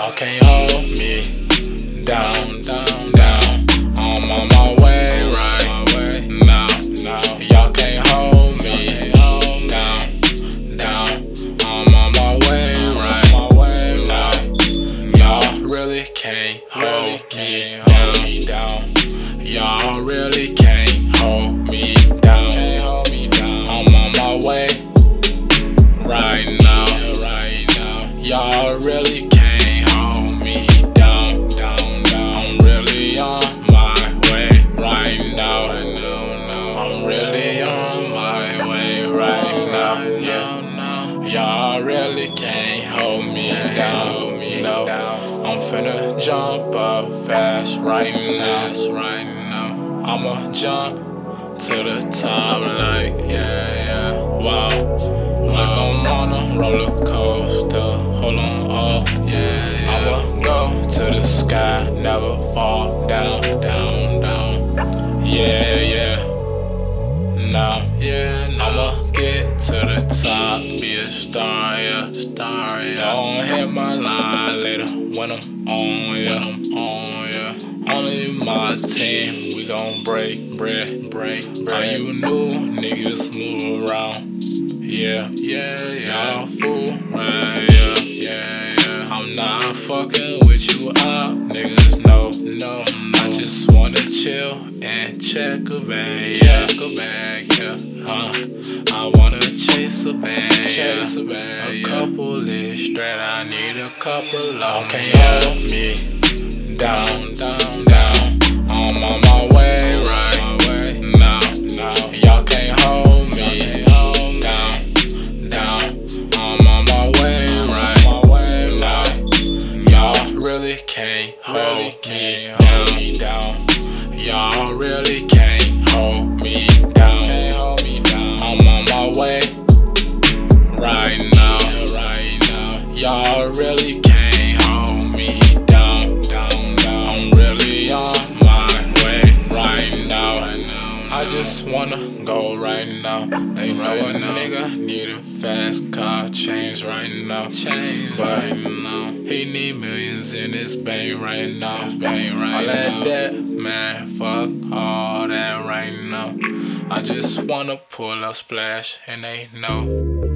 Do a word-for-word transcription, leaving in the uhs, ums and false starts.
Y'all can't hold me down, down, down. I'm on my way right now, now. Y'all can't hold me down, down. I'm on my way right now. Y'all really can't hold me down. Y'all really can't hold me down. I'm on my way right now. Y'all really can't hold me down, down, down. I'm really on my way right now. I'm really on my way right now. Yeah. Y'all really can't hold me down. No. I'm finna jump up fast right now. Right now. I'ma jump to the top like yeah, yeah. Wow. Like I'm on a roller coaster, hold on, oh yeah, yeah. I'ma go to the sky, never fall down, down, down. Yeah, yeah. Now, yeah, now. I'ma get to the top, be a star, yeah, star, yeah. Don't hit my line later when I'm on, yeah, when I'm on, yeah. Only my team, we gon' break bread, break bread. All you new niggas move around. Yeah, yeah, yeah, y'all fool, right, yeah, yeah, yeah. I'm not fucking with you up, niggas, no, no, no. I just wanna chill and check a bag, check a bag, yeah, huh. I wanna chase a bag, chase a bag, a couple is straight, I need a couple of can't hold me down, down, down. I'm on my way right now, now. Y'all can't hold me can't hold me down. Y'all really can't hold me down. I'm on my way right now. Right now. Y'all really can't hold me down. Down, down. I'm really on my way right now. I just wanna go right now. They know a nigga need a fast car, change right now. Change but now. He need millions in his bank right now. His bank right all that debt, man, fuck all that right now. I just wanna pull up splash and they know.